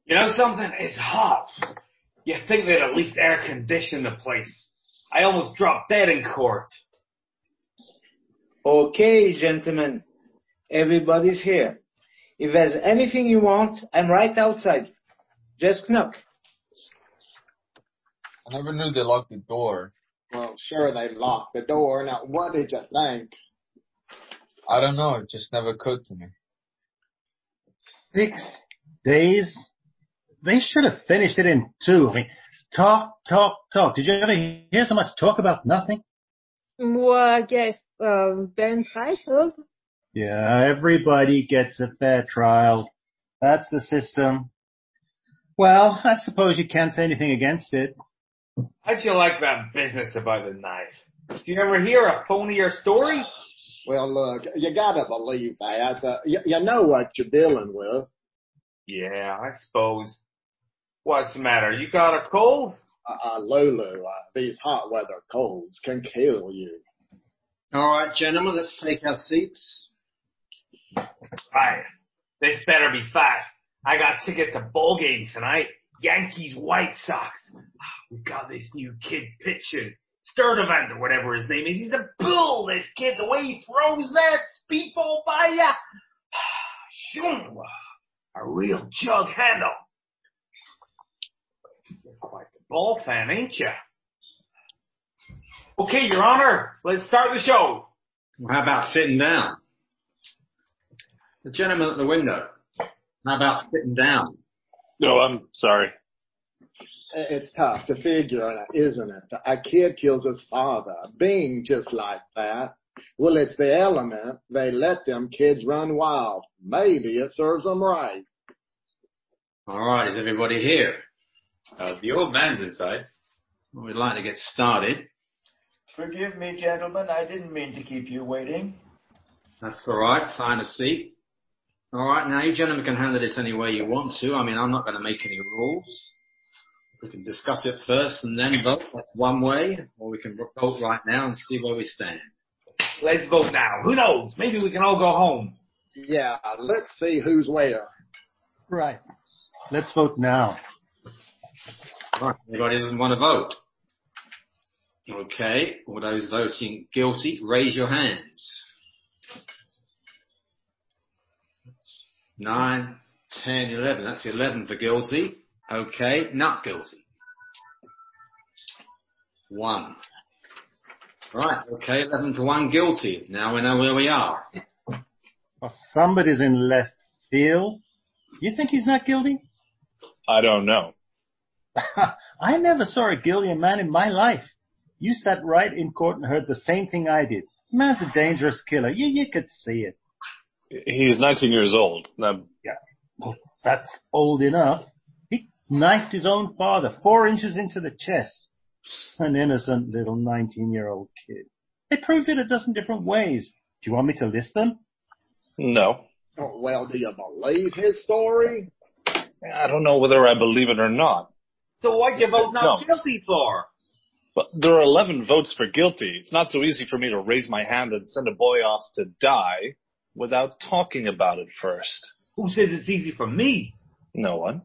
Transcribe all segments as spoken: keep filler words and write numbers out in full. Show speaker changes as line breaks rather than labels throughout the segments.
You know something? It's hot. You think they'd at least air condition the place. I almost dropped dead in court.
Okay, gentlemen. Everybody's here. If there's anything you want, I'm right outside. Just knock.
I never knew they locked the door.
Well, sure they locked the door. Now, what did you think?
I don't know. It just never occurred to me.
Six days? They should have finished it in two. I mean, talk, talk, talk. Did you ever hear so much talk about nothing?
Well, I guess um, they're entitled.
Yeah, everybody gets a fair trial. That's the system. Well, I suppose you can't say anything against it.
How'd you like that business about the knife? Did you ever hear a phonier story?
Well, look, you gotta believe that. Uh, you, you know what you're dealing with.
Yeah, I suppose. What's the matter? You got a cold?
Uh, uh Lulu, uh, these hot weather colds can kill you.
All right, gentlemen, let's take our seats.
Right. This better be fast. I got tickets to ball game tonight. Yankees, White Sox. We got this new kid pitching. Sturdivant or whatever his name is. He's a bull, this kid. The way he throws that speedball by ya. Shoom. A real jug handle. You're quite the ball fan, ain't ya? Okay, Your Honor, let's start the show.
Well, how about sitting down? The gentleman at the window. How about sitting down?
No, I'm sorry.
It's tough to figure, isn't it? A kid kills his father, being just like that. Well, it's the element. They let them kids run wild. Maybe it serves them right.
All right, is everybody here?
Uh, the old man's inside.
Well, we'd like to get started.
Forgive me, gentlemen. I didn't mean to keep you waiting.
That's all right. Find a seat. All right, now you gentlemen can handle this any way you want to. I mean, I'm not going to make any rules. We can discuss it first and then vote. That's one way. Or we can vote right now and see where we stand.
Let's vote now. Who knows? Maybe we can all go home.
Yeah, let's see who's where.
Right. Let's vote now.
All right, anybody doesn't want to vote? Okay, all those voting guilty, raise your hands. Nine, ten, eleven. That's eleven for guilty. Okay, not guilty. One. Right, okay, eleven to one guilty. Now we know where we are.
Well, somebody's in left field. You think he's not guilty?
I don't know.
I never saw a guilty man in my life. You sat right in court and heard the same thing I did. The man's a dangerous killer. You, you could see it.
He's nineteen years old. Now,
yeah, well, that's old enough. He knifed his own father four inches into the chest. An innocent little nineteen-year-old kid. They proved it a dozen different ways. Do you want me to list them?
No.
Oh, well, do you believe his story?
I don't know whether I believe it or not.
So why'd you vote not
No.
guilty for?
But there are eleven votes for guilty. It's not so easy for me to raise my hand and send a boy off to die without talking about it first.
Who says it's easy for me?
No one.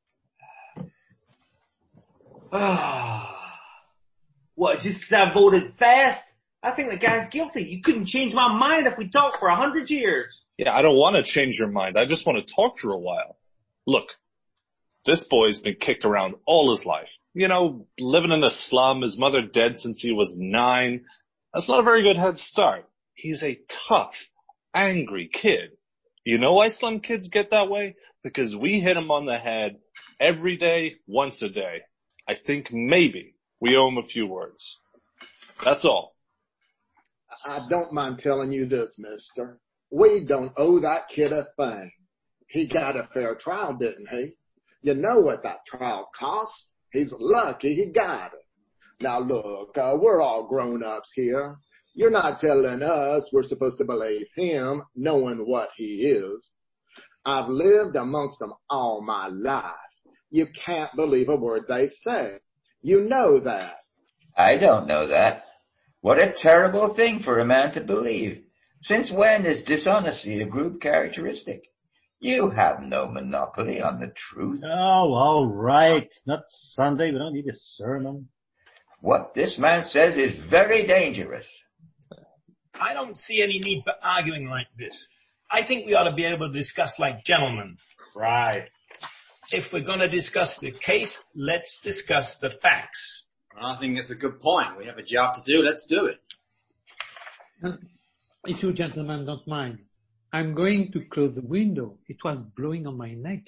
What, just because I voted fast? I think the guy's guilty. You couldn't change my mind if we talked for a hundred years.
Yeah, I don't want to change your mind. I just want to talk for a while. Look, this boy's been kicked around all his life. You know, living in a slum, his mother dead since he was nine. That's not a very good head start. He's a tough, angry kid. You know why slum kids get that way? Because we hit him on the head every day, once a day. I think maybe we owe him a few words. That's all.
I don't mind telling you this, mister. We don't owe that kid a thing. He got a fair trial, didn't he? You know what that trial cost? He's lucky he got it. Now look, uh, we're all grown-ups here. You're not telling us we're supposed to believe him, knowing what he is. I've lived amongst them all my life. You can't believe a word they say. You know that.
I don't know that. What a terrible thing for a man to believe. Since when is dishonesty a group characteristic?
You have no monopoly on the truth.
Oh, all right. Not Sunday. We don't need a sermon.
What this man says is very dangerous.
I don't see any need for arguing like this. I think we ought to be able to discuss like gentlemen.
Right.
If we're going to discuss the case, let's discuss the facts.
I think it's a good point. We have a job to do. Let's do it.
Uh, if you gentlemen don't mind, I'm going to close the window. It was blowing on my neck.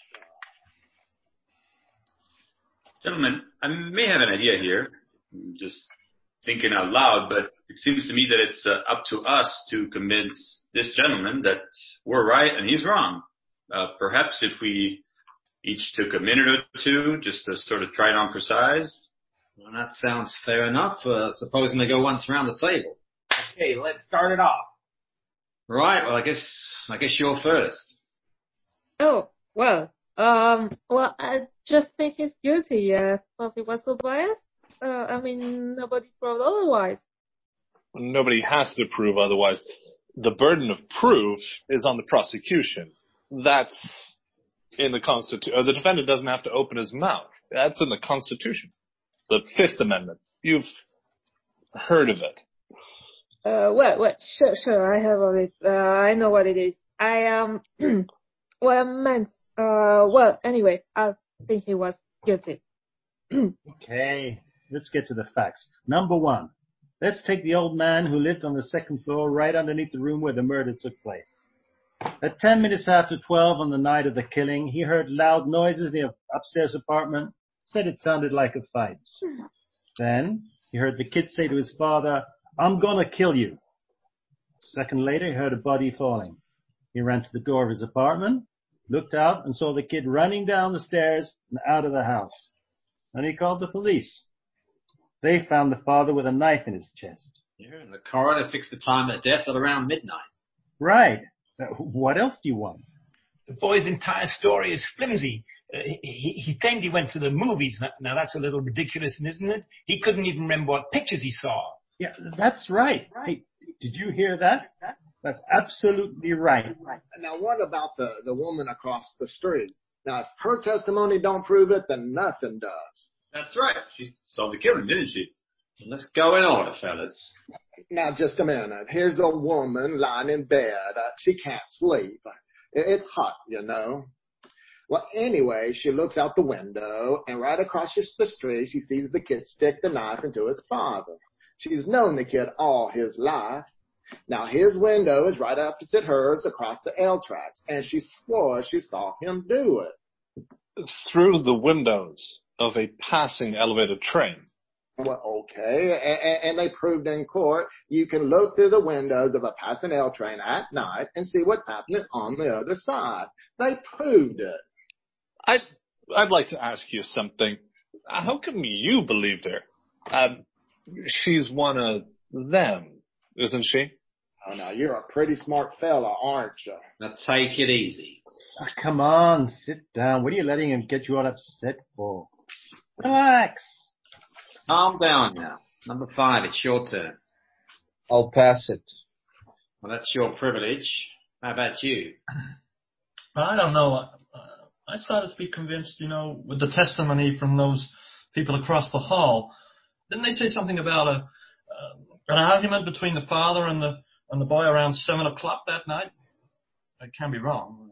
Gentlemen, I may have an idea here. I'm just thinking out loud, but it seems to me that it's uh, up to us to convince this gentleman that we're right and he's wrong. Uh, perhaps if we each took a minute or two just to sort of try it on for size.
Well, that sounds fair enough. Uh, supposing they go once around the table.
Okay, let's start it off.
Right. Well, I guess I guess you're first.
Oh, well, um, well, I just think he's guilty. Uh, because he was so biased. Uh, I mean, nobody proved otherwise.
Nobody has to prove otherwise. The burden of proof is on the prosecution. That's in the Constitution. The defendant doesn't have to open his mouth. That's in the Constitution. The Fifth Amendment. You've heard of it.
Uh, well, well, sure, sure, I have of it. Uh, I know what it is. I, um, what I meant, uh, well, anyway, I think he was guilty.
Okay, let's get to the facts. Number one, let's take the old man who lived on the second floor right underneath the room where the murder took place. At ten minutes after twelve on the night of the killing, he heard loud noises in the upstairs apartment, said it sounded like a fight. Then he heard the kid say to his father, "I'm gonna kill you." A second later, he heard a body falling. He ran to the door of his apartment, looked out and saw the kid running down the stairs and out of the house. And he called the police. They found the father with a knife in his chest.
Yeah, and the coroner fixed the time of death at around midnight.
Right. Uh, what else do you want?
The boy's entire story is flimsy. Uh, he, he, he claimed he went to the movies. Now, now that's a little ridiculous, isn't it? He couldn't even remember what pictures he saw.
Yeah, that's right. Right. Did you hear that? That's absolutely right.
Now, what about the, the woman across the street? Now, if her testimony don't prove it, then nothing does.
That's right. She saw the killing, didn't she?
Let's go in order, fellas.
Now, just a minute. Here's a woman lying in bed. Uh, she can't sleep. It's hot, you know. Well, anyway, she looks out the window, and right across the street, she sees the kid stick the knife into his father. She's known the kid all his life. Now, his window is right opposite hers across the L tracks, and she swore she saw him do it.
Through the windows of a passing elevated train.
Well, okay, and, and they proved in court you can look through the windows of a passing L train at night and see what's happening on the other side. They proved it.
I'd, I'd like to ask you something. How come you believed her? Um, she's one of them, isn't she?
Oh, now, you're a pretty smart fella, aren't you?
Now take it easy.
Oh, come on, sit down. What are you letting him get you all upset for? Relax.
Calm down now. Number five, it's your turn.
I'll pass it.
Well, that's your privilege. How about you?
I don't know. I started to be convinced, you know, with the testimony from those people across the hall. Didn't they say something about a uh, an argument between the father and the and the boy around seven o'clock that night? I can be wrong.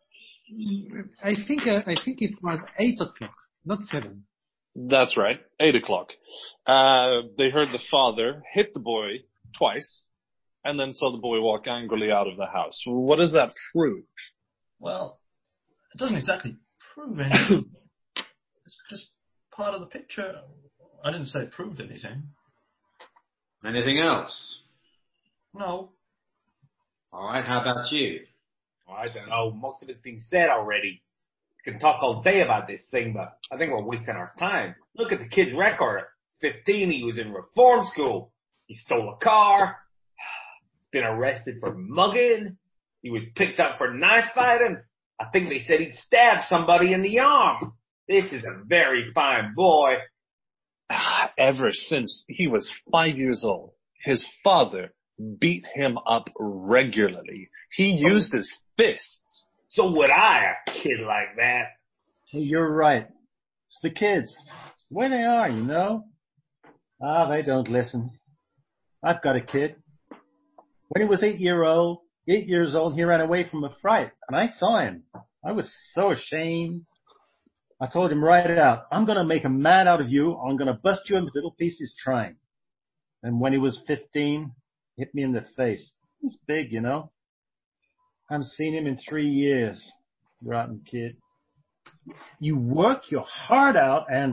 I think uh, I think it was eight o'clock, not seven.
That's right, eight o'clock. Uh, they heard the father hit the boy twice, and then saw the boy walk angrily out of the house. What does that prove?
Well, it doesn't exactly prove anything. It's just part of the picture. I didn't say it proved anything.
Anything else?
No.
All right, how about you?
Oh, I don't know. Most of it's been said already. We can talk all day about this thing, but I think we're wasting our time. Look at the kid's record. fifteen, he was in reform school. He stole a car. Been arrested for mugging. He was picked up for knife fighting. I think they said he'd stabbed somebody in the arm. This is a very fine boy.
Ever since he was five years old, his father beat him up regularly. He used his fists
So would I, a kid like that.
Hey, you're right. It's the kids. It's the way they are, you know. Ah, they don't listen. I've got a kid. When he was eight year old, eight years old, he ran away from a fright, and I saw him. I was so ashamed. I told him right out, I'm going to make a man out of you, or I'm going to bust you into little pieces trying. And when he was fifteen, he hit me in the face. He's big, you know. I haven't seen him in three years. Rotten kid. You work your heart out and...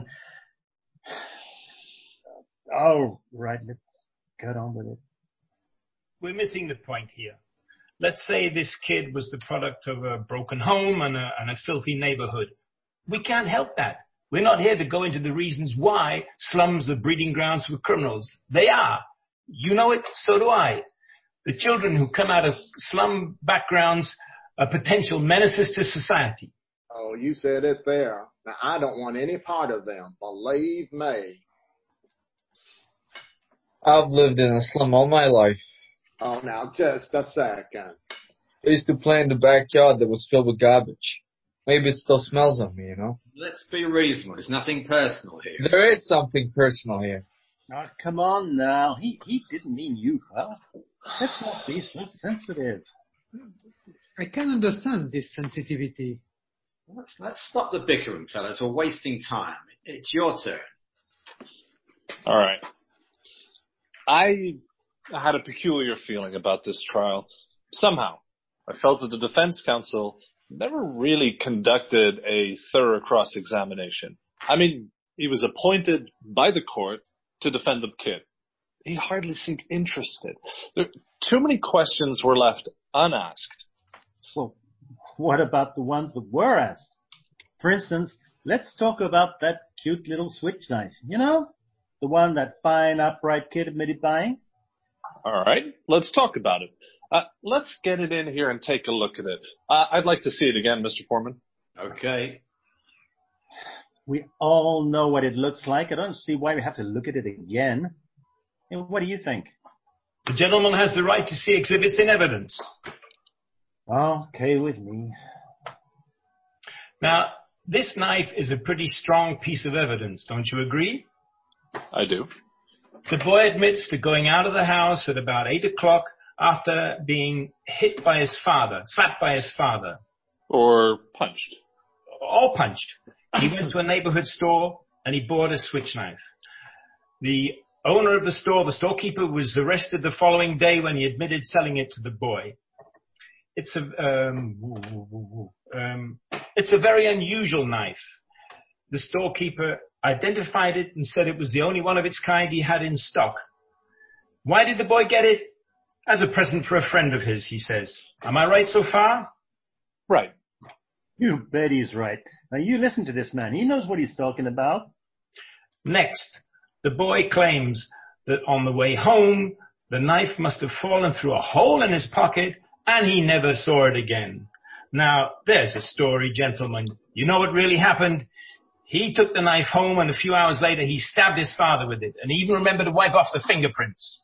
Oh, right, let's get on with it.
We're missing the point here. Let's say this kid was the product of a broken home and a, and a filthy neighborhood. We can't help that. We're not here to go into the reasons why slums are breeding grounds for criminals. They are. You know it, so do I. The children who come out of slum backgrounds are potential menaces to society.
Oh, you said it there. Now, I don't want any part of them. Believe me.
I've lived in a slum all my life.
Oh, now, just a second.
I used to play in the backyard that was filled with garbage. Maybe it still smells on me, you know?
Let's be reasonable. There's nothing personal here.
There is something personal here.
Oh, come on now. He he didn't mean you, fella. Let's not be so sensitive.
I can understand this sensitivity.
Let's, let's stop the bickering, fellas. We're wasting time. It's your turn.
All right. I had a peculiar feeling about this trial. Somehow, I felt that the defense counsel never really conducted a thorough cross-examination. I mean, he was appointed by the court to defend the kid. He hardly seemed interested. There, too many questions were left unasked.
Well, what about the ones that were asked? For instance, let's talk about that cute little switch knife. You know? The one that fine, upright kid admitted buying?
All right, let's talk about it. Uh, let's get it in here and take a look at it. Uh, I'd like to see it again, Mister Foreman.
Okay.
We all know what it looks like. I don't see why we have to look at it again. And what do you think?
The gentleman has the right to see exhibits in evidence.
Okay with me.
Now, this knife is a pretty strong piece of evidence, don't you agree?
I do.
The boy admits to going out of the house at about eight o'clock after being hit by his father, slapped by his father.
Or punched.
Or punched. He went to a neighborhood store and he bought a switch knife. The owner of the store, the storekeeper, was arrested the following day when he admitted selling it to the boy. It's a, um, um, it's a very unusual knife. The storekeeper identified it and said it was the only one of its kind he had in stock. Why did the boy get it? As a present for a friend of his, he says. Am I right so far?
Right.
You bet he's right. Now you listen to this man. He knows what he's talking about.
Next, the boy claims that on the way home, the knife must have fallen through a hole in his pocket and he never saw it again. Now, there's a story, gentlemen. You know what really happened? He took the knife home and a few hours later he stabbed his father with it and he even remembered to wipe off the fingerprints.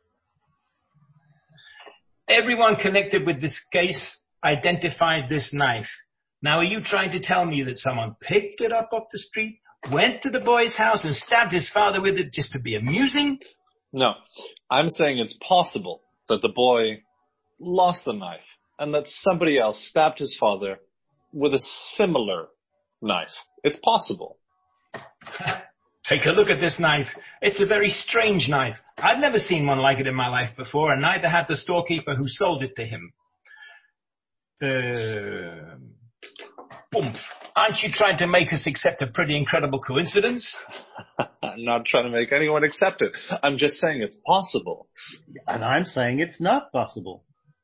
Everyone connected with this case identified this knife. Now, are you trying to tell me that someone picked it up off the street, went to the boy's house and stabbed his father with it just to be amusing?
No, I'm saying it's possible that the boy lost the knife and that somebody else stabbed his father with a similar knife. It's possible.
Take a look at this knife. It's a very strange knife. I've never seen one like it in my life before, and neither had the storekeeper who sold it to him. Uh, Boom. Aren't you trying to make us accept a pretty incredible coincidence?
I'm not trying to make anyone accept it. I'm just saying it's possible.
And I'm saying it's not possible.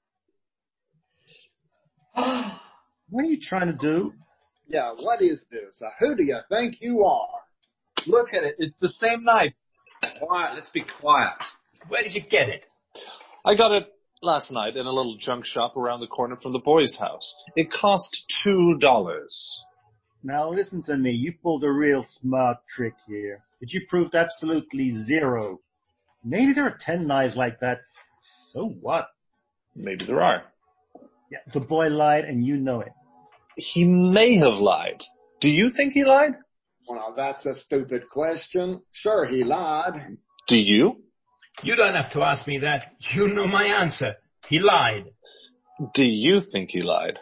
What are you trying to do?
Yeah, what is this? Uh, who do you think you are?
Look at it. It's the same knife.
Quiet. Let's be quiet.
Where did you get it?
I got it last night in a little junk shop around the corner from the boy's house. It cost two dollars.
Now listen to me. You pulled a real smart trick here, but you proved absolutely zero. Maybe there are ten knives like that. So what?
Maybe there are.
Yeah, the boy lied and you know it.
He may have lied. Do you think he lied?
Well, that's a stupid question. Sure, he lied.
Do you?
You don't have to ask me that. You know my answer. He lied.
Do you think he lied?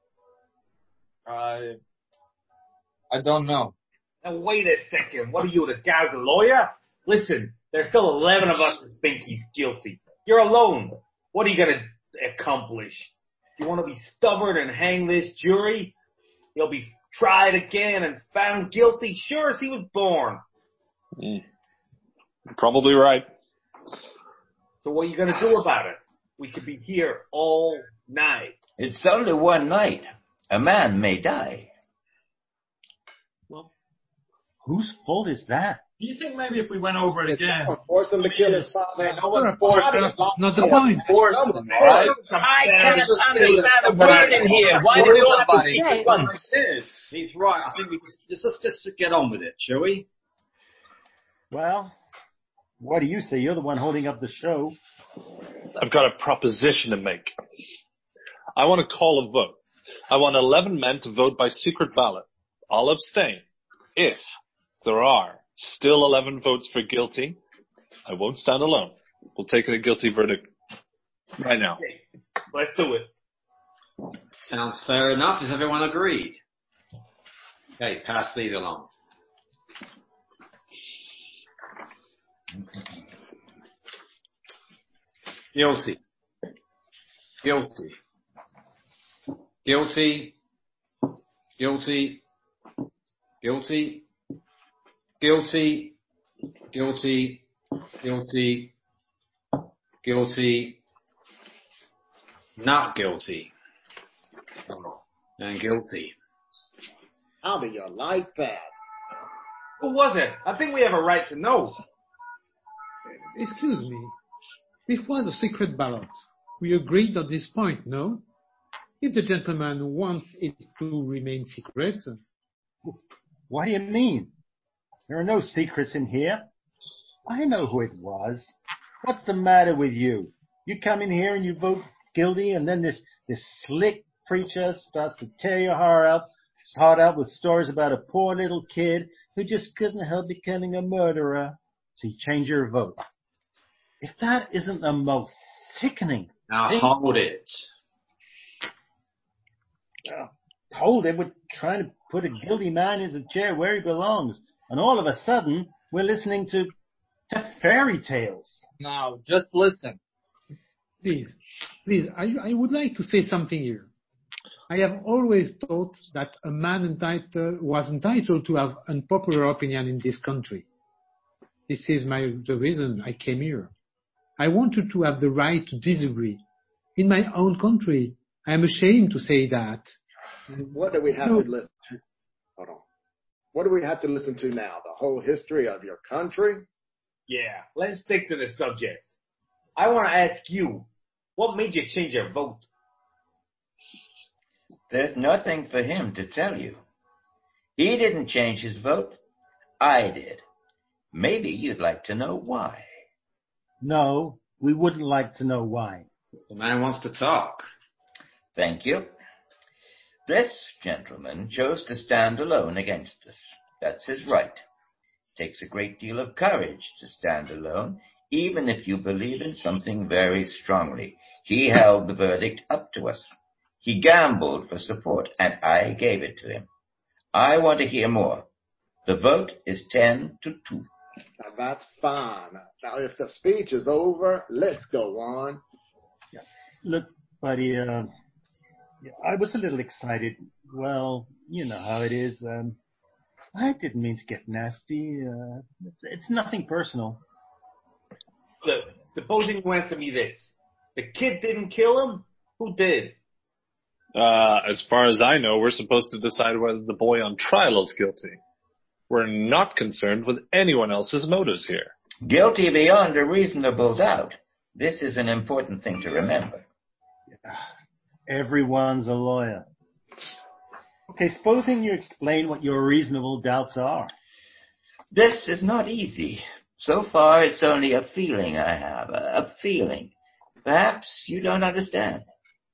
I, I don't know.
Now wait a second. What are you, the guy's lawyer? Listen, there's still eleven of us who think he's guilty. You're alone. What are you gonna accomplish? You want to be stubborn and hang this jury? He'll be tried again and found guilty, sure as he was born.
Mm. Probably right.
So what are you gonna do about it? We could be here all night.
It's only one night. A man may die.
Well, whose fault is that?
Do you think maybe if we went over it again?
Force him to kill his father.
No one forced him.
Not the point.
Forced him, all right?
I can't understand a word in here. Why did we all have to speak at once?
He's right. I think we just, let's just get on with it, shall we?
Well, what do you say? You're the one holding up the show.
I've got a proposition to make. I want to call a vote. I want eleven men to vote by secret ballot. I'll abstain. If there are still eleven votes for guilty, I won't stand alone. We'll take a guilty verdict right now.
Okay, let's do it.
Sounds fair enough. Is everyone agreed? Okay, pass these along. Guilty. Guilty. Guilty. Guilty. Guilty. Guilty. Guilty. Guilty. Guilty. Not guilty. And guilty.
How do you like that?
Who was it? I think we have a right to know.
Excuse me. It was a secret ballot. We agreed at this point, no? If the gentleman wants it to remain secret.
What do you mean? There are no secrets in here. I know who it was. What's the matter with you? You come in here and you vote guilty, and then this, this slick preacher starts to tear your heart out, heart out with stories about a poor little kid who just couldn't help becoming a murderer. So you change your vote. If that isn't the most sickening
Now
thing.
hold it.
Uh, hold it. We're trying to put a guilty man in the chair where he belongs. And all of a sudden, we're listening to, to fairy tales.
Now, just listen.
Please, please, I, I would like to say something here. I have always thought that a man entitled, was entitled to have unpopular opinion in this country. This is my, the reason I came here. I wanted to have the right to disagree. In my own country, I am ashamed to say that.
What do we have
No.
to listen to? Hold on. What do we have to listen to now? The whole history of your country?
Yeah, let's stick to the subject. I want to ask you, what made you change your vote?
There's nothing for him to tell you. He didn't change his vote. I did. Maybe you'd like to know why.
No, we wouldn't like to know why.
The man wants to talk.
Thank you. This gentleman chose to stand alone against us. That's his right. It takes a great deal of courage to stand alone, even if you believe in something very strongly. He held the verdict up to us. He gambled for support, and I gave it to him. I want to hear more. The vote is ten to two.
Now that's fine. Now if the speech is over, let's go on.
Look, buddy, uh, I was a little excited. Well, you know how it is. Um, I didn't mean to get nasty. Uh, it's, it's nothing personal.
Look, supposing you answer me this. The kid didn't kill him? Who did?
Uh, as far as I know, we're supposed to decide whether the boy on trial is guilty. We're not concerned with anyone else's motives here.
Guilty beyond a reasonable doubt. This is an important thing to remember.
Everyone's a lawyer. Okay, supposing you explain what your reasonable doubts are.
This is not easy. So far, it's only a feeling I have, a, a feeling. Perhaps you don't understand.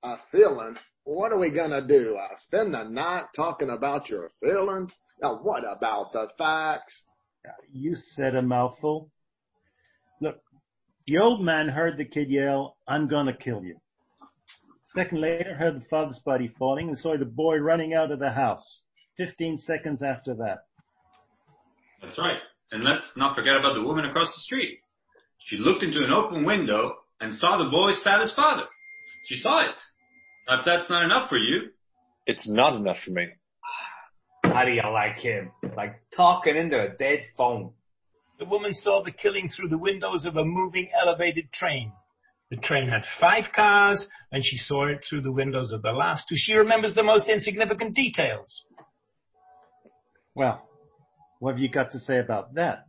A feeling? What are we gonna do? Uh, spend the night talking about your feelings? Now, what about the facts?
You said a mouthful. Look, the old man heard the kid yell, "I'm gonna kill you." Second later, heard the father's body falling and saw the boy running out of the house. Fifteen seconds after that.
That's right. And let's not forget about the woman across the street. She looked into an open window and saw the boy stab his father. She saw it. Now, if that's not enough for you.
It's not enough for me.
How do you like him? Like talking into a dead phone.
The woman saw the killing through the windows of a moving elevated train. The train had five cars, and she saw it through the windows of the last two. She remembers the most insignificant details.
Well, what have you got to say about that?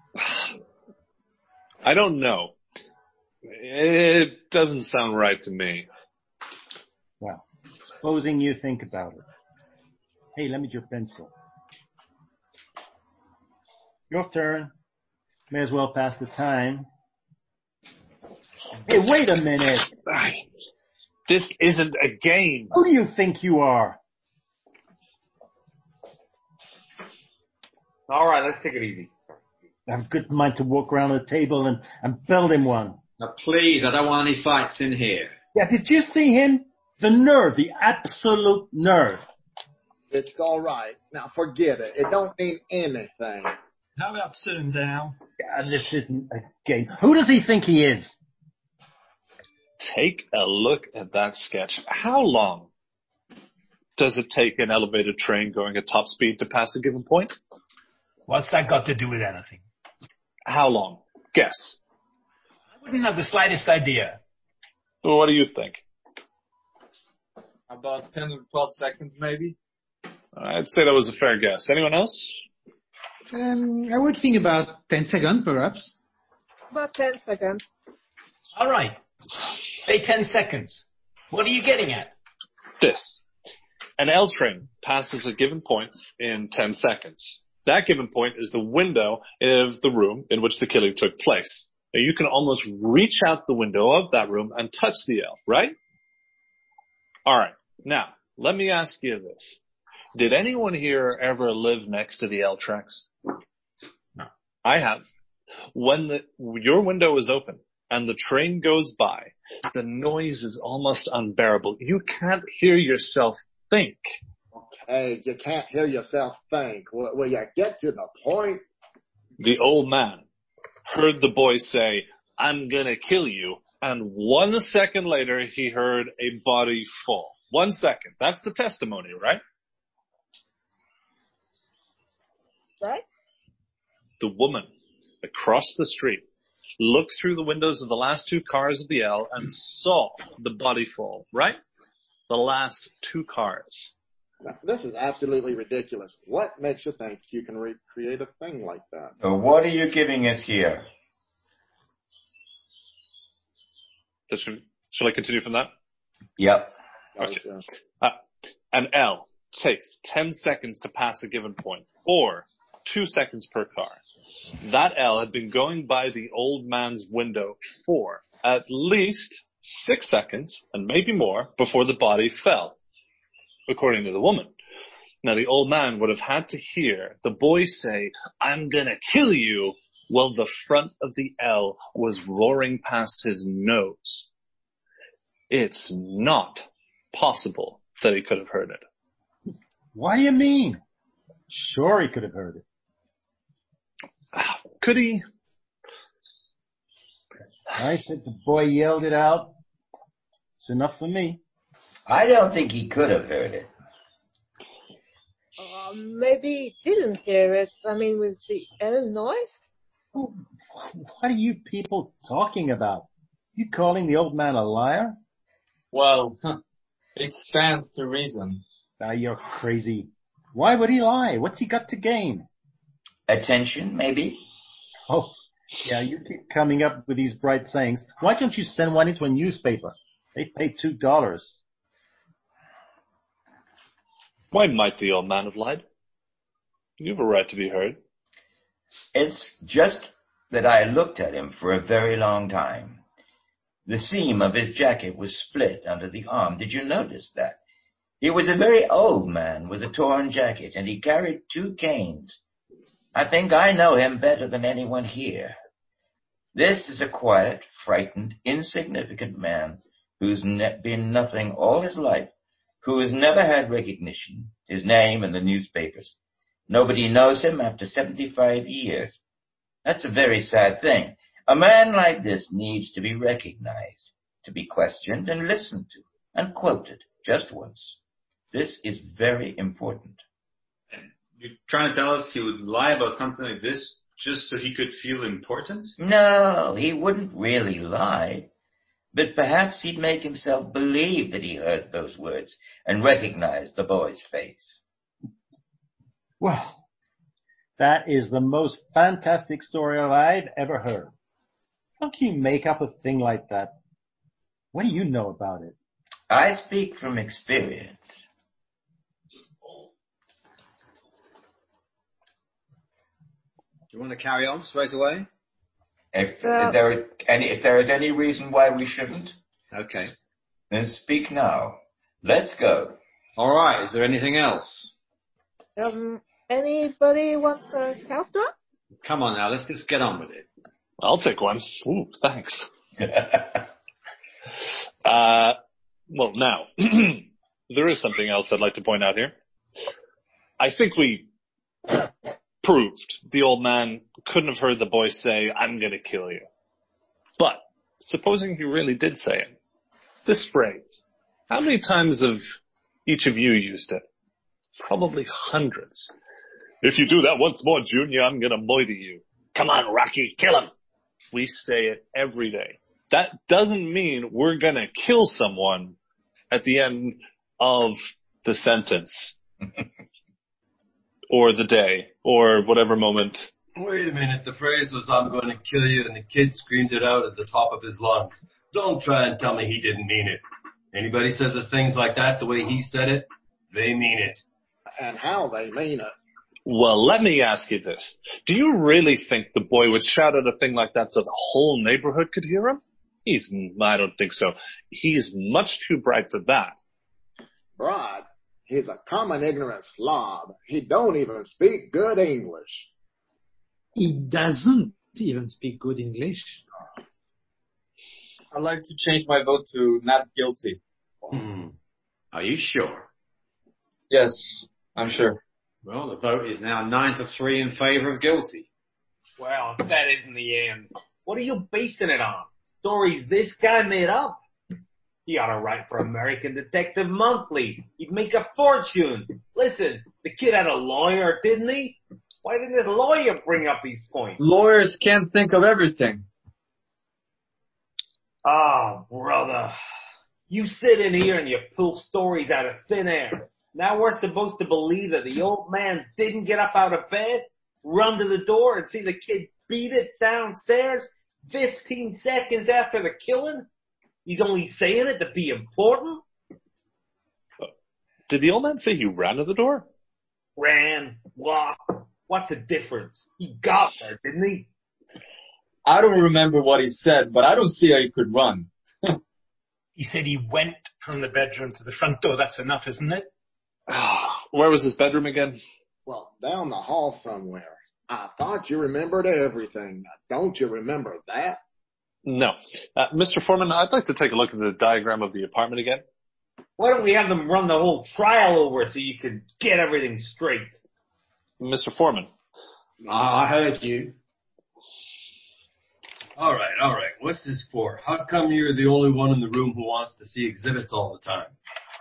I don't know. It doesn't sound right to me.
Well, supposing you think about it. Hey, lend me your pencil. Your turn. May as well pass the time. Hey, wait a minute.
This isn't a game.
Who do you think you are?
All right, let's take it easy.
I have a good mind to walk around the table and, and build him one.
Now, please, I don't want any fights in here.
Yeah, did you see him? The nerve, the absolute nerve.
It's all right. Now, forget it. It don't mean anything.
How about sitting down?
Yeah, this isn't a game. Who does he think he is?
Take a look at that sketch. How long does it take an elevated train going at top speed to pass a given point?
What's that got to do with anything?
How long? Guess.
I wouldn't have the slightest idea.
Well, what do you think?
About ten or twelve seconds, maybe.
I'd say that was a fair guess. Anyone else?
Um, I would think about ten seconds, perhaps.
About ten seconds.
All right. Say ten seconds. What are you getting at?
This. An L train passes a given point in ten seconds. That given point is the window of the room in which the killing took place. Now, you can almost reach out the window of that room and touch the L, right? All right. Now, let me ask you this. Did anyone here ever live next to the L tracks?
No.
I have. When the, your window is open and the train goes by, the noise is almost unbearable. You can't hear yourself think.
Okay, you can't hear yourself think. Will, will you get to the point?
The old man heard the boy say, "I'm gonna kill you," and one second later he heard a body fall. One second. That's the testimony, right?
Right?
The woman across the street looked through the windows of the last two cars of the L and saw the body fall, right? The last two cars.
Now, this is absolutely ridiculous. What makes you think you can recreate a thing like that?
So what are you giving us here?
Should, shall I continue from that?
Yep.
Okay. Uh, an L takes ten seconds to pass a given point, or two seconds per car. That L had been going by the old man's window for at least six seconds, and maybe more, before the body fell, according to the woman. Now, the old man would have had to hear the boy say, "I'm gonna kill you," while the front of the L was roaring past his nose. It's not possible that he could have heard it.
What do you mean? Sure, he could have heard it.
Could he?
I said the boy yelled it out. It's enough for me.
I don't think he could have heard it.
Uh, maybe he didn't hear it. I mean, with the L noise?
What are you people talking about? You calling the old man a liar?
Well, it stands to reason.
Ah, you're crazy. Why would he lie? What's he got to gain?
Attention, maybe?
Oh, yeah, you keep coming up with these bright sayings. Why don't you send one into a newspaper? They pay two dollars.
Why might the old man have lied? You have a right to be heard.
It's just that I looked at him for a very long time. The seam of his jacket was split under the arm. Did you notice that? He was a very old man with a torn jacket, and he carried two canes. I think I know him better than anyone here. This is a quiet, frightened, insignificant man who's ne- been nothing all his life, who has never had recognition, his name in the newspapers. Nobody knows him after seventy-five years. That's a very sad thing. A man like this needs to be recognized, to be questioned and listened to, and quoted just once. This is very important.
You're trying to tell us he would lie about something like this just so he could feel important?
No, he wouldn't really lie. But perhaps he'd make himself believe that he heard those words and recognize the boy's face.
Well, that is the most fantastic story I've ever heard. How can you make up a thing like that? What do you know about it?
I speak from experience.
Do you want to carry on straight away?
If, uh, if, there, any, if there is any reason why we shouldn't,
okay,
then speak now. Let's go.
All right. Is there anything else?
Um, anybody want a counter?
Come on now. Let's just get on with it.
I'll take one. Ooh, thanks. uh, well, now, there is something else I'd like to point out here. I think we proved the old man couldn't have heard the boy say, "I'm going to kill you." But supposing he really did say it, this phrase, how many times have each of you used it? Probably hundreds. "If you do that once more, Junior, I'm going to moiter you." "Come on, Rocky, kill him." We say it every day. That doesn't mean we're going to kill someone at the end of the sentence. Or the day, or whatever moment.
Wait a minute, the phrase was, "I'm going to kill you," and the kid screamed it out at the top of his lungs. Don't try and tell me he didn't mean it. Anybody says things like that the way he said it, they mean it.
And how they mean it.
Well, let me ask you this. Do you really think the boy would shout out a thing like that so the whole neighborhood could hear him? He's, I don't think so. He's much too bright for that.
Bright? He's a common ignorant slob. He don't even speak good English.
He doesn't even speak good English.
I'd like to change my vote to not guilty.
Hmm. Are you sure?
Yes, I'm sure.
Well, the vote is now nine to three in favor of guilty.
Well, if that isn't the end, what are you basing it on? Stories this guy made up? He ought to write for American Detective Monthly. He'd make a fortune. Listen, the kid had a lawyer, didn't he? Why didn't his lawyer bring up these points?
Lawyers can't think of everything.
Ah, oh, brother. You sit in here and you pull stories out of thin air. Now we're supposed to believe that the old man didn't get up out of bed, run to the door, and see the kid beat it downstairs fifteen seconds after the killing? He's only saying it to be important?
Did the old man say he ran to the door?
Ran, walked. What's the difference? He got there, didn't he?
I don't remember what he said, but I don't see how he could run.
He said he went from the bedroom to the front door. That's enough, isn't it?
Where was his bedroom again?
Well, down the hall somewhere. I thought you remembered everything. Don't you remember that?
No. Uh, Mister Foreman, I'd like to take a look at the diagram of the apartment again.
Why don't we have them run the whole trial over so you can get everything straight?
Mister Foreman.
I heard you.
All right, all right. What's this for? How come you're the only one in the room who wants to see exhibits all the time?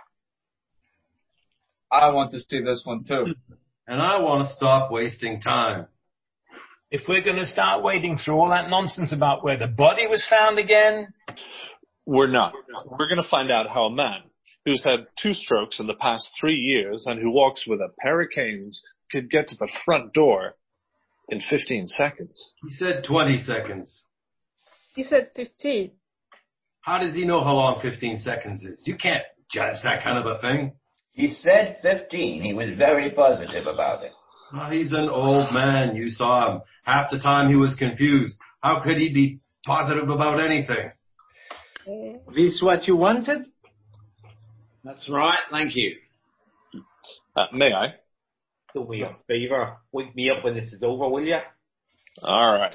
I want to see this one too.
And I want to stop wasting time.
If we're going to start wading through all that nonsense about where the body was found again...
We're not. We're going to find out how a man who's had two strokes in the past three years and who walks with a pair of canes could get to the front door in fifteen seconds.
He said twenty seconds.
He said fifteen.
How does he know how long fifteen seconds is? You can't judge that kind of a thing.
He said fifteen. He was very positive about it.
Oh, he's an old man. You saw him. Half the time he was confused. How could he be positive about anything?
This what you wanted?
That's right, thank you.
Uh, may I?
Do me a favor. Wake me up when this is over, will ya?
All right.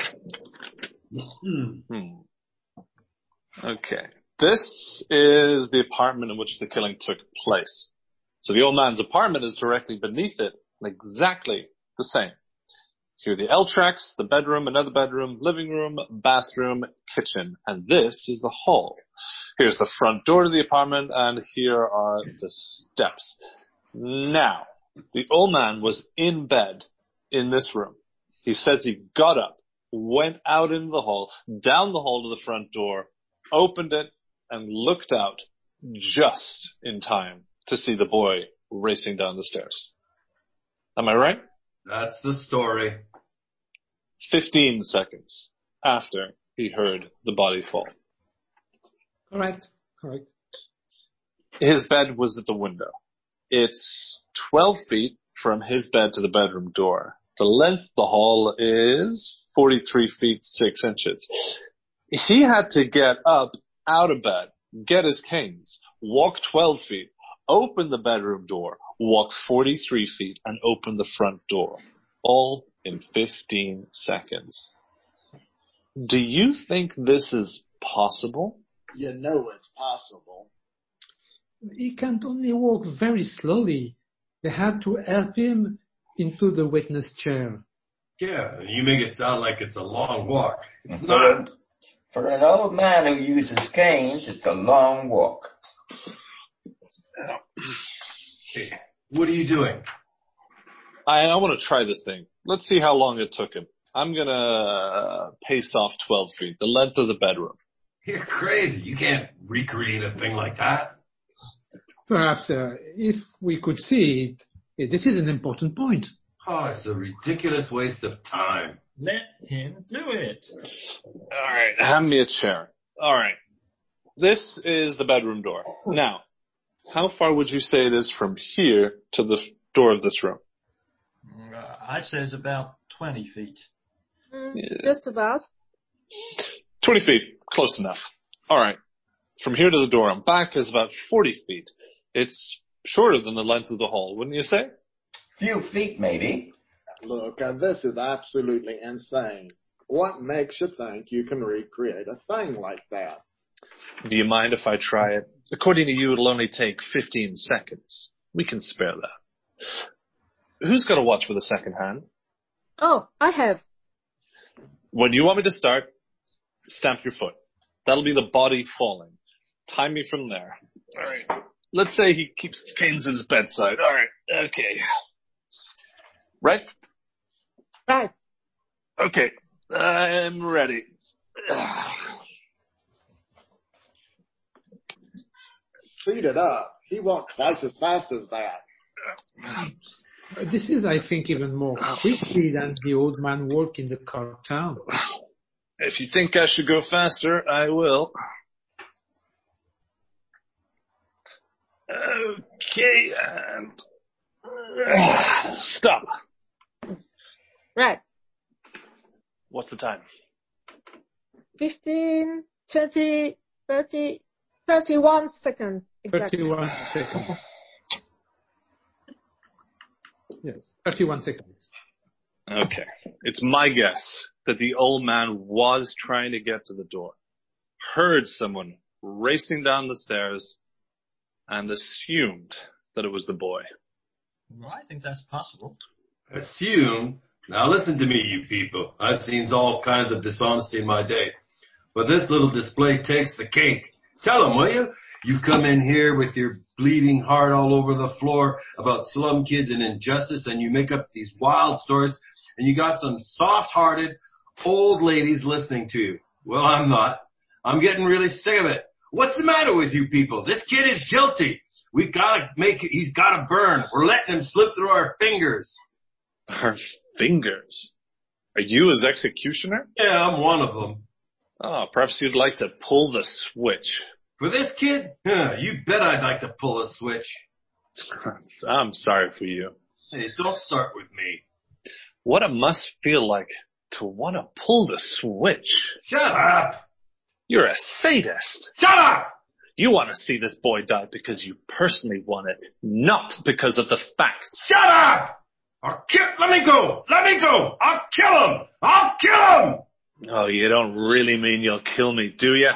Hmm. Okay. This is the apartment in which the killing took place. So the old man's apartment is directly beneath it, and exactly the same. Here are the L tracks, the bedroom, another bedroom, living room, bathroom, kitchen, and this is the hall. Here's the front door to the apartment, and here are the steps. Now, the old man was in bed in this room. He says he got up, went out into the hall, down the hall to the front door, opened it, and looked out just in time to see the boy racing down the stairs. Am I right?
That's the story.
Fifteen seconds after he heard the body fall.
Correct. Correct.
His bed was at the window. It's twelve feet from his bed to the bedroom door. The length of the hall is forty-three feet, six inches. He had to get up out of bed, get his canes, walk twelve feet, open the bedroom door, walk forty-three feet, and open the front door. All in fifteen seconds. Do you think this is possible?
You know it's possible.
He can only walk very slowly. They had to help him into the witness chair.
Yeah, you make it sound like it's a long walk. It's
For,
not.
for an old man who uses canes, it's a long walk.
Hey, what are you doing?
I, I want to try this thing. Let's see how long it took him. I'm going to uh, pace off twelve feet, the length of the bedroom.
You're crazy. You can't recreate a thing like that.
Perhaps uh, if we could see it, eh, this is an important point.
Oh, it's a ridiculous waste of time.
Let him do it.
All right, hand me a chair. All right. This is the bedroom door. Now, how far would you say it is from here to the door of this room?
Uh, I'd say it's about twenty feet.
Mm, yeah. Just about.
twenty feet. Close enough. All right. From here to the door and back is about forty feet. It's shorter than the length of the hall, wouldn't you say?
Few feet, maybe.
Look, uh, this is absolutely insane. What makes you think you can recreate a thing like that?
Do you mind if I try it? According to you, it'll only take fifteen seconds. We can spare that. Who's got to watch with a second hand?
Oh, I have.
When you want me to start, stamp your foot. That'll be the body falling. Time me from there. All right. Let's say he keeps the canes at his bedside. All right. Okay. Right?
Right.
Okay. I'm ready.
Speed it up. He walked twice as fast as that.
Uh, This is, I think, even more quickly than the old man walked in the cartoon.
If you think I should go faster, I will. Okay, and uh, stop.
Right.
What's the time?
Fifteen, twenty, thirty, thirty-one seconds. Exactly.
thirty-one seconds. Yes, thirty-one seconds.
Okay. It's my guess that the old man was trying to get to the door, heard someone racing down the stairs, and assumed that it was the boy.
Well, I think that's possible.
Assume? Now listen to me, you people. I've seen all kinds of dishonesty in my day. But this little display takes the cake. Tell them, will you? You come in here with your bleeding heart all over the floor about slum kids and injustice, and you make up these wild stories, and you got some soft-hearted old ladies listening to you. Well, I'm not. I'm getting really sick of it. What's the matter with you people? This kid is guilty. We gotta make it, he's gotta burn. We're letting him slip through our fingers.
Our fingers? Are you his executioner?
Yeah, I'm one of them.
Oh, perhaps you'd like to pull the switch.
For this kid? Huh, you bet I'd like to pull a switch.
I'm sorry for you.
Hey, don't start with me.
What it must feel like to want to pull the switch.
Shut up!
You're a sadist.
Shut up!
You want to see this boy die because you personally want it, not because of the facts.
Shut up! I'll kill, let me go! Let me go! I'll kill him! I'll kill him!
Oh, you don't really mean you'll kill me, do you?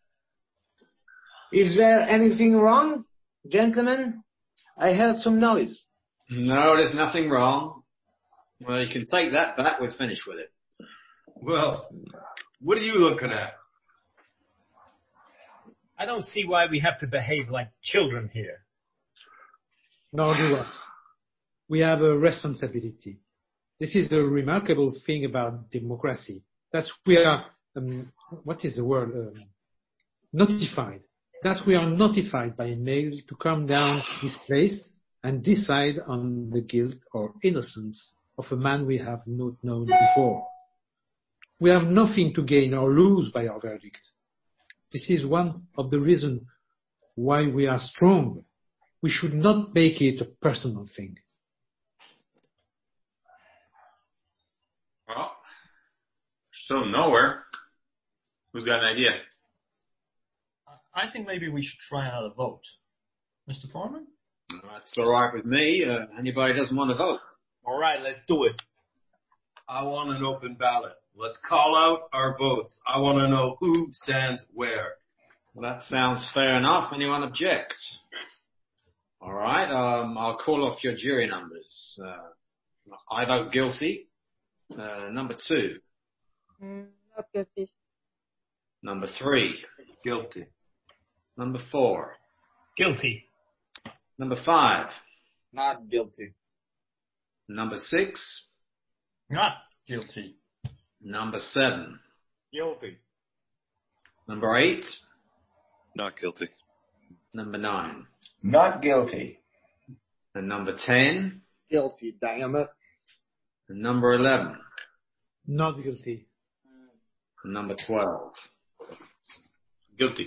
Is there anything wrong, gentlemen? I heard some noise.
No, there's nothing wrong. Well, you can take that back. We're finished with it.
Well, what are you looking at?
I don't see why we have to behave like children here.
Nor do I. We have a responsibility. This is the remarkable thing about democracy. That we are, um, what is the word, um, notified. That we are notified by mail to come down to this place and decide on the guilt or innocence of a man we have not known before. We have nothing to gain or lose by our verdict. This is one of the reasons why we are strong. We should not make it a personal thing.
Well, still nowhere. Who's got an idea?
I think maybe we should try another vote. Mister Foreman?
That's all right with me. Uh, anybody doesn't want to vote.
All right, let's do it.
I want an open ballot. Let's call out our votes. I want to know who stands where.
Well, that sounds fair enough. Anyone object? All right. Um, I'll call off your jury numbers. Uh, I vote guilty. Uh, number two.
Mm, not guilty.
Number three.
Guilty.
Number four.
Guilty.
Number five.
Not guilty.
Number six.
Not guilty.
Number seven.
Guilty.
Number eight.
Not guilty.
Number nine.
Not guilty.
And number ten.
Guilty, damn it.
And number eleven.
Not guilty.
And number twelve.
Guilty.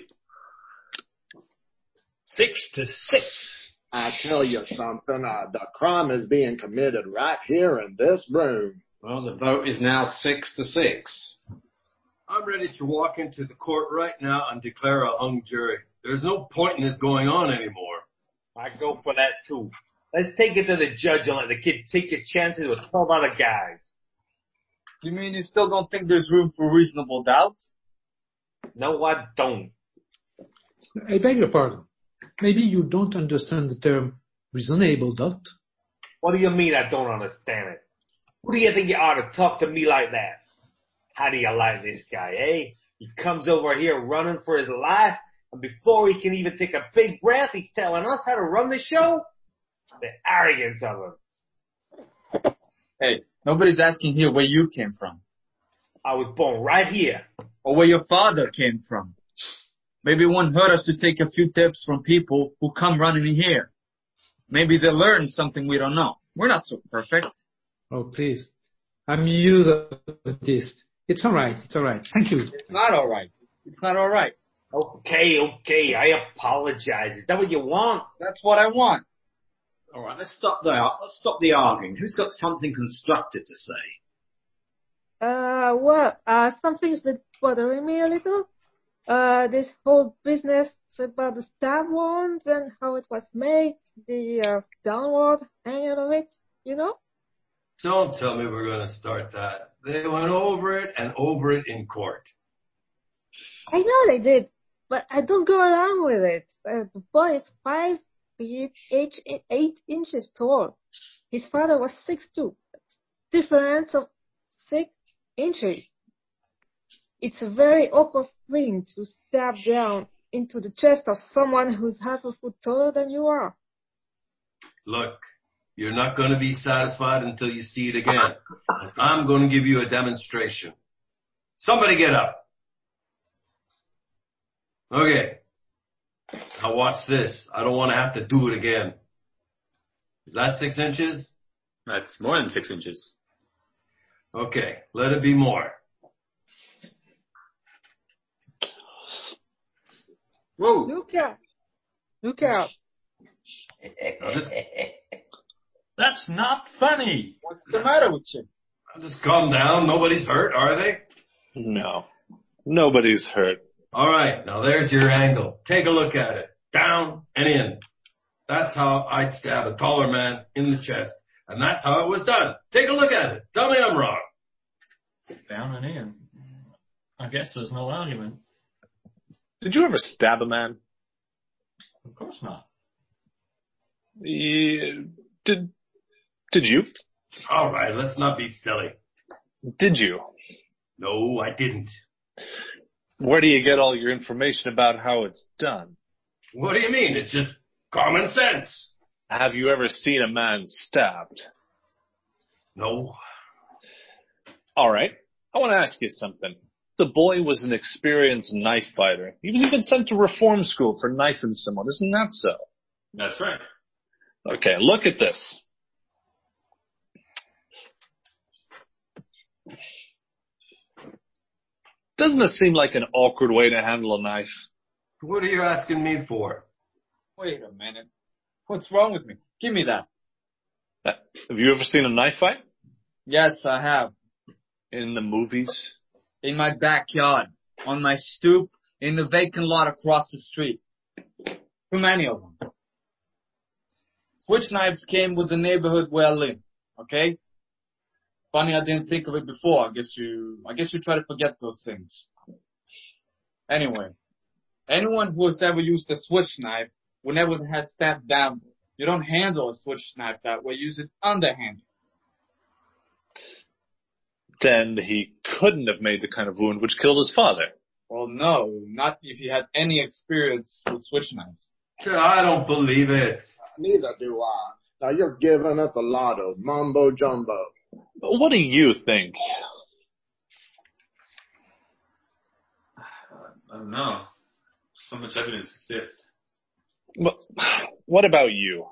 Six to six.
I tell you something, uh, the crime is being committed right here in this room.
Well, the vote is now six to six.
I'm ready to walk into the court right now and declare a hung jury. There's no point in this going on anymore.
I go for that too. Let's take it to the judge and let the kid take his chances with twelve other guys.
You mean you still don't think there's room for reasonable doubt?
No, I don't.
I beg your pardon. Maybe you don't understand the term reasonable doubt.
What do you mean I don't understand it? Who do you think you are to talk to me like that? How do you like this guy, eh? He comes over here running for his life, and before he can even take a big breath, he's telling us how to run the show? The arrogance of him.
Hey, nobody's asking here where you came from.
I was born right here.
Or where your father came from. Maybe it won't hurt us to take a few tips from people who come running in here. Maybe they'll learn something we don't know. We're not so perfect.
Oh, please. I'm used to this. It's all right. It's all right. Thank you.
It's not all right. It's not all right.
Okay, okay. I apologize. Is that what you want?
That's what I want.
All right, let's stop there. Let's stop the arguing. Who's got something constructive to say?
Uh, well, uh, something's been bothering me a little. Uh, this whole business about the stab wound and how it was made, the uh, downward hanging of it, you know?
Don't tell me we're going to start that. They went over it and over it in court.
I know they did, but I don't go along with it. Uh, the boy is five feet eight, eight inches tall. His father was six two. Difference of six inches. It's a very awkward thing to stab down into the chest of someone who's half a foot taller than you are.
Look, you're not going to be satisfied until you see it again. I'm going to give you a demonstration. Somebody get up. Okay. Now watch this. I don't want to have to do it again. Is that six inches?
That's more than six inches.
Okay, let it be more.
Whoa.
Look out. Look out.
Now just,
That's not funny.
What's the matter with you?
just calm down. Nobody's hurt, are they?
No. Nobody's hurt.
All right, now there's your angle. Take a look at it. Down and in. That's how I'd stab a taller man in the chest. And that's how it was done. Take a look at it. Tell me I'm wrong.
Down and in. I guess there's no argument.
Did you ever stab a man?
Of course not.
Yeah, did, did you?
All right, let's not be silly.
Did you?
No, I didn't.
Where do you get all your information about how it's done?
What do you mean? It's just common sense.
Have you ever seen a man stabbed?
No.
All right. I want to ask you something. The boy was an experienced knife fighter. He was even sent to reform school for knifing someone. Isn't that so?
That's right.
Okay, look at this. Doesn't it seem like an awkward way to handle a knife?
What are you asking me for?
Wait a minute. What's wrong with me? Give me that.
Uh, have you ever seen a knife fight?
Yes, I have.
In the movies?
In my backyard. On my stoop. In the vacant lot across the street. Too many of them. Switch knives came with the neighborhood where I live. Okay? Funny I didn't think of it before. I guess you, I guess you try to forget those things. Anyway. Anyone who has ever used a switch knife will never have had stabbed down. You don't handle a switch knife that way. Use it underhand.
Then he couldn't have made the kind of wound which killed his father.
Well, no, not if he had any experience with switch knives.
I don't believe it.
Neither do I. Now you're giving us a lot of mumbo jumbo.
What do you think?
I don't know. So much evidence to sift.
Well, what about you?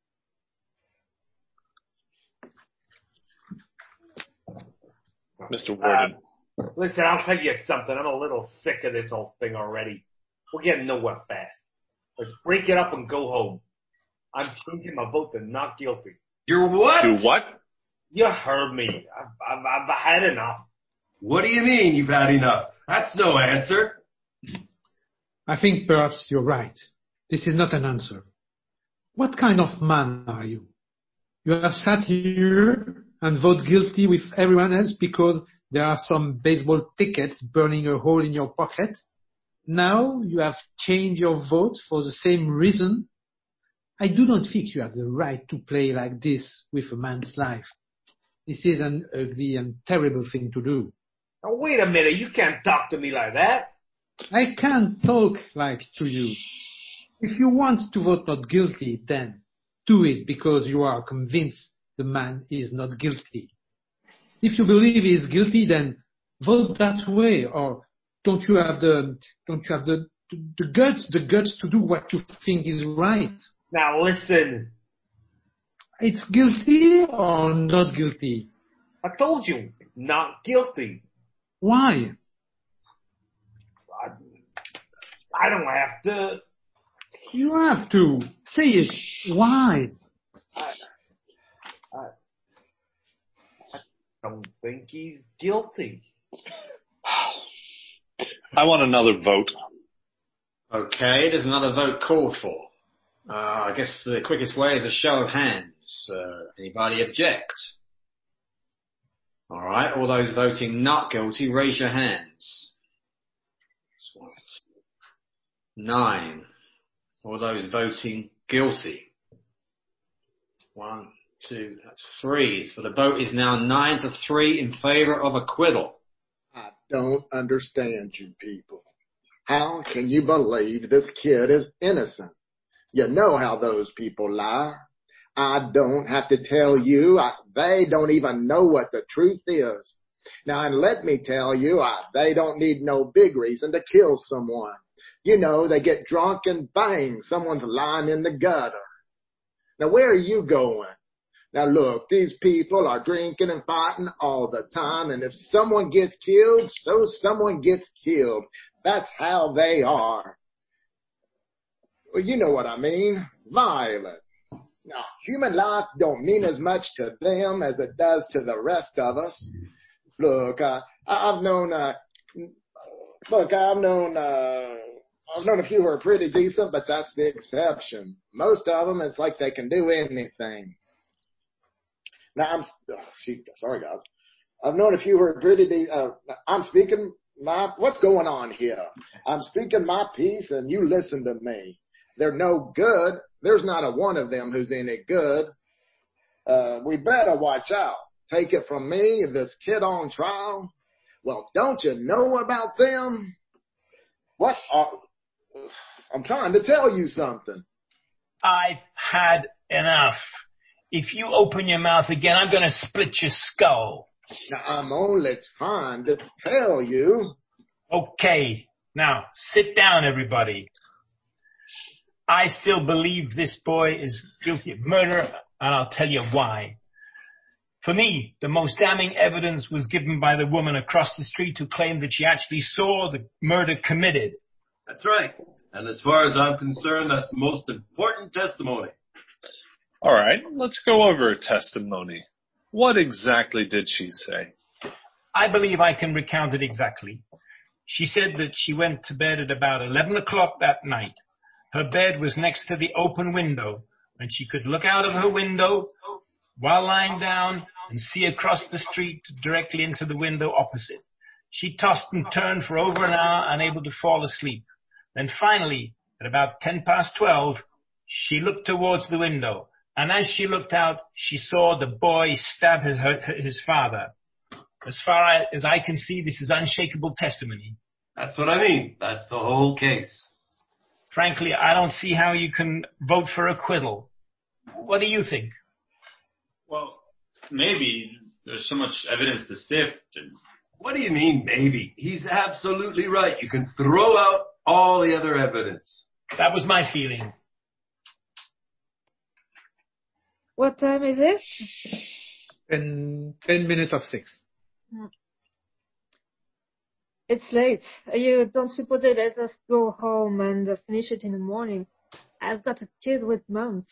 Mister Warden.
Uh, listen, I'll tell you something. I'm a little sick of this whole thing already. We're getting nowhere fast. Let's break it up and go home. I'm changing my vote to not guilty.
You're what?
Do what?
You heard me. I've, I've, I've had enough.
What do you mean you've had enough? That's no answer.
I think perhaps you're right. This is not an answer. What kind of man are you? You have sat here and vote guilty with everyone else because there are some baseball tickets burning a hole in your pocket. Now you have changed your vote for the same reason. I do not think you have the right to play like this with a man's life. This is an ugly and terrible thing to do.
Now wait a minute, you can't talk to me like that.
I can't talk like to you. If you want to vote not guilty, then do it because you are convinced the man is not guilty. If you believe he is guilty, then vote that way. Or don't you have the don't you have the the guts the guts to do what you think is right?
Now listen.
It's guilty or not guilty?
I told you, not guilty.
Why?
I, I don't have to.
You have to. Say it. Why?
I, I, I don't think he's guilty.
I want another vote.
Okay, there's another vote called for. Uh, I guess the quickest way is a show of hands. Uh, anybody object? All right, all those voting not guilty, raise your hands. Nine. All those voting guilty. One, two, that's three. So the vote is now nine to three in favor of acquittal.
I don't understand you people. How can you believe this kid is innocent? You know how those people lie. I don't have to tell you. I, they don't even know what the truth is. Now, and let me tell you, I, they don't need no big reason to kill someone. You know, they get drunk and bang, someone's lying in the gutter. Now, where are you going? Now, look, these people are drinking and fighting all the time, and if someone gets killed, so someone gets killed. That's how they are. Well, you know what I mean. Violent. Now, human life don't mean as much to them as it does to the rest of us. Look, uh, I've known uh, Look, I've known, uh, I've known a few who are pretty decent, but that's the exception. Most of them, it's like they can do anything. Now, I'm, oh, shoot, sorry guys. I've known a few who are pretty decent. Uh, I'm speaking my, what's going on here? I'm speaking my piece and you listen to me. They're no good. There's not a one of them who's any good. Uh, we better watch out. Take it from me, this kid on trial. Well, don't you know about them? What? Are, I'm trying to tell you something.
I've had enough. If you open your mouth again, I'm going to split your skull.
Now, I'm only trying to tell you.
Okay. Now, sit down, everybody. I still believe this boy is guilty of murder, and I'll tell you why. For me, the most damning evidence was given by the woman across the street who claimed that she actually saw the murder committed.
That's right. And as far as I'm concerned, that's the most important testimony.
All right, let's go over her testimony. What exactly did she say?
I believe I can recount it exactly. She said that she went to bed at about eleven o'clock that night. Her bed was next to the open window, and she could look out of her window while lying down and see across the street directly into the window opposite. She tossed and turned for over an hour, unable to fall asleep. Then finally, at about ten past twelve, she looked towards the window, and as she looked out, she saw the boy stab his, his father. As far as I can see, this is unshakable testimony.
That's what I mean. That's the whole case.
Frankly, I don't see how you can vote for acquittal. What do you think?
Well, maybe there's so much evidence to sift. And...
What do you mean, maybe? He's absolutely right. You can throw out all the other evidence.
That was my feeling.
What time is it?
Ten, ten minutes of six.
It's late. You don't suppose they let us go home and uh, finish it in the morning? I've got a kid with mumps.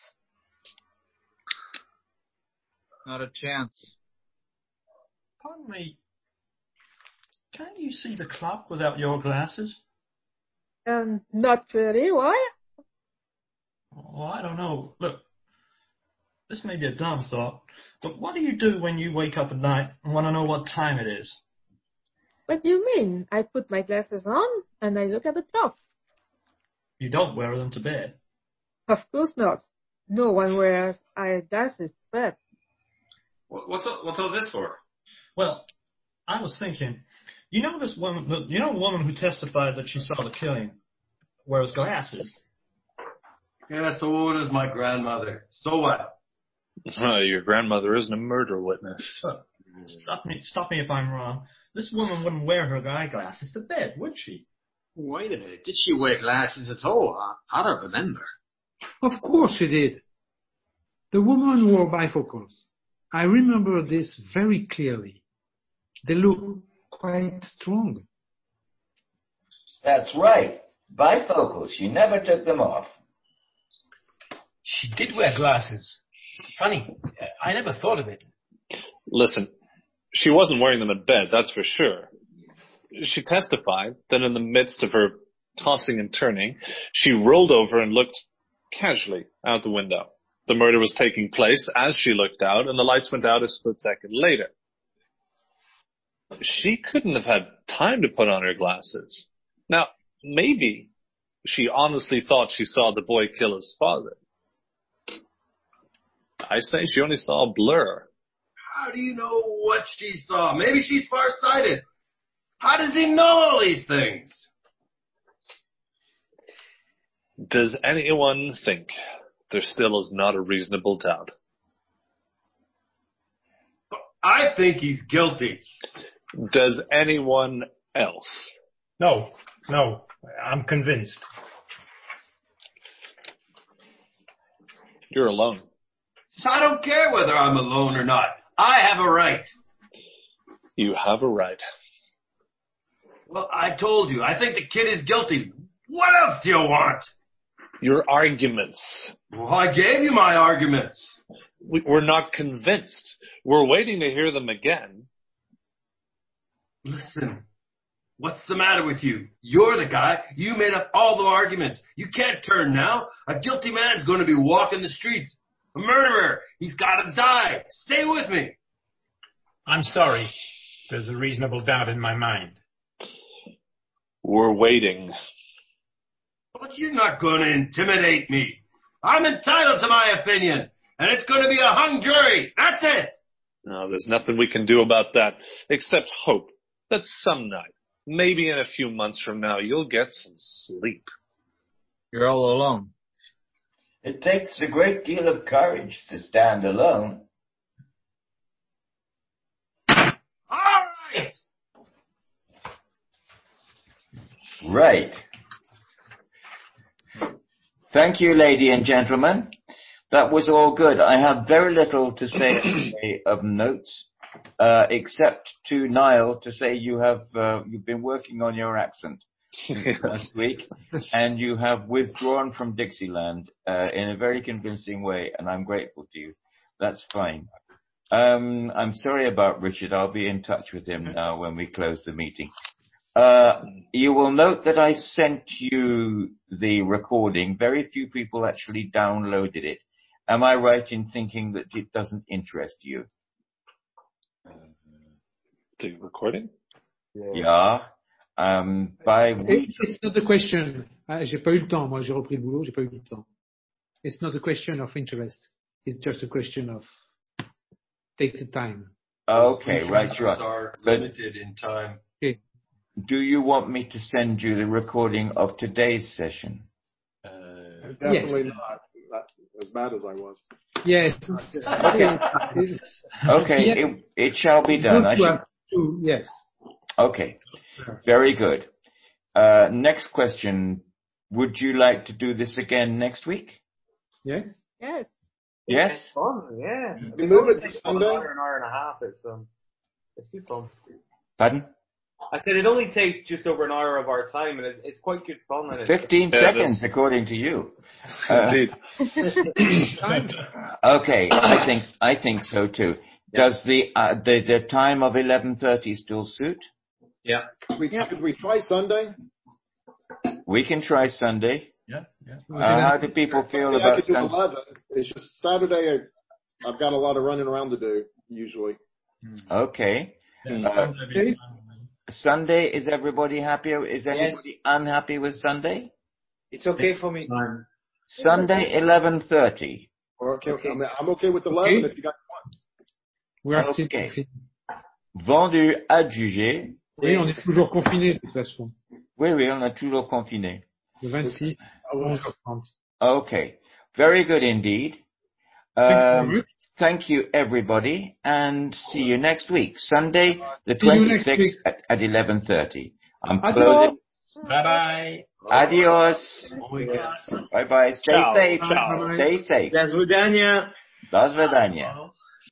Not a chance.
Pardon me. Can't you see the clock without your glasses?
Um, not really. Why?
Well, I don't know. Look, this may be a dumb thought, but what do you do when you wake up at night and want to know what time it is?
What do you mean? I put my glasses on and I look at the clock.
You don't wear them to bed.
Of course not. No one wears eyeglasses to bed.
What's all, what's all this for?
Well, I was thinking, you know this woman, you know the woman who testified that she saw the killing wears glasses.
Yeah, so what is my grandmother? So what?
Uh, your grandmother isn't a murder witness.
Uh, stop me, stop me if I'm wrong. This woman wouldn't wear her eyeglasses to bed, would she?
Wait a minute. Did she wear glasses at all? I, I don't remember.
Of course she did. The woman wore bifocals. I remember this very clearly. They look quite strong.
That's right. Bifocals. She never took them off.
She did wear glasses. Funny. I never thought of it.
Listen, she wasn't wearing them in bed, that's for sure. She testified that in the midst of her tossing and turning, she rolled over and looked casually out the window. The murder was taking place as she looked out, and the lights went out a split second later. She couldn't have had time to put on her glasses. Now, maybe she honestly thought she saw the boy kill his father. I say she only saw a blur.
How do you know what she saw? Maybe she's farsighted. How does he know all these things?
Does anyone think there still is not a reasonable doubt?
I think he's guilty.
Does anyone else?
No, no, I'm convinced.
You're alone.
I don't care whether I'm alone or not. I have a right.
You have a right.
Well, I told you. I think the kid is guilty. What else do you want?
Your arguments.
Well, I gave you my arguments.
We, we're not convinced. We're waiting to hear them again.
Listen, What's the matter with you? You're the guy. You made up all the arguments. You can't turn now. A guilty man's going to be walking the streets. A murderer. He's got to die. Stay with me.
I'm sorry. There's a reasonable doubt in my mind.
We're waiting.
But you're not going to intimidate me. I'm entitled to my opinion, and it's going to be a hung jury. That's it.
No, there's nothing we can do about that, except hope that some night, maybe in a few months from now, you'll get some sleep.
You're all alone.
It takes a great deal of courage to stand alone.
All right.
Right. Thank you, lady and gentlemen. That was all good. I have very little to say of notes, uh, except to Niall to say you have uh, you've been working on your accent last week, and you have withdrawn from Dixieland uh, in a very convincing way, and I'm grateful to you. That's fine. Um, I'm sorry about Richard. I'll be in touch with him now when we close the meeting. Uh, you will note that I sent you the recording. Very few people actually downloaded it. Am I right in thinking that it doesn't interest you?
The recording?
Yeah. Um, by
It, it's not a question. Ah, j'ai pas eu le temps. Moi, j'ai repris le boulot. J'ai pas eu le temps. It's not a question of interest. It's just a question of take the time.
Okay, right,
Transfers
right.
are
But
limited in time.
Okay.
do you want me to send you the recording of today's session?
Definitely
Yes.
not. Not as bad as I was.
Yes.
Okay. Okay,
Yeah.
it, it shall be done. I
Good to
should...
have two, yes.
Okay, very good. Uh, next question. Would you like to do this again next week?
Yeah.
Yes.
Yes?
It's fun, yeah.
You move it to
takes
Sunday?
An hour, an hour and a half. It's um, it's good fun.
Pardon?
I said it only takes just over an hour of our time, and it, it's quite good fun. And it's,
Fifteen
Yeah,
seconds,
that's-
according to you. Uh,
Indeed.
okay, I think I think so too. Does the uh, the the time of eleven thirty still suit?
Yeah.
We, Could we try Sunday?
We can try Sunday.
Yeah, yeah.
Uh, how do people feel
Yeah, I
about
could do
Sunday?
eleven. It's just Saturday. I, I've got a lot of running around to do usually.
Okay.
Yeah,
Uh,
Sunday be fine with me.
Sunday, is everybody happy? Is anybody unhappy with Sunday?
It's okay for me.
Fine.
Sunday, eleven thirty.
Or okay,
Okay.
I mean, I'm okay with eleven
Okay.
if you got
We are still
Okay.
confinés.
Vendu, adjugé.
Oui, on est toujours confinés de toute façon.
Oui, oui, on est toujours confiné.
Le vingt-six, onze heures trente.
Okay. Very good indeed.
Thank you very
Um,
much.
thank you, everybody, and see you next week. Sunday, the
See you next
twenty-sixth
week.
at, at eleven thirty. I'm
Adios.
closing.
Bye-bye.
Adios. Bye-bye. Stay
Ciao.
safe.
Ciao. Bye-bye.
Stay safe.
До свидания.
До свидания.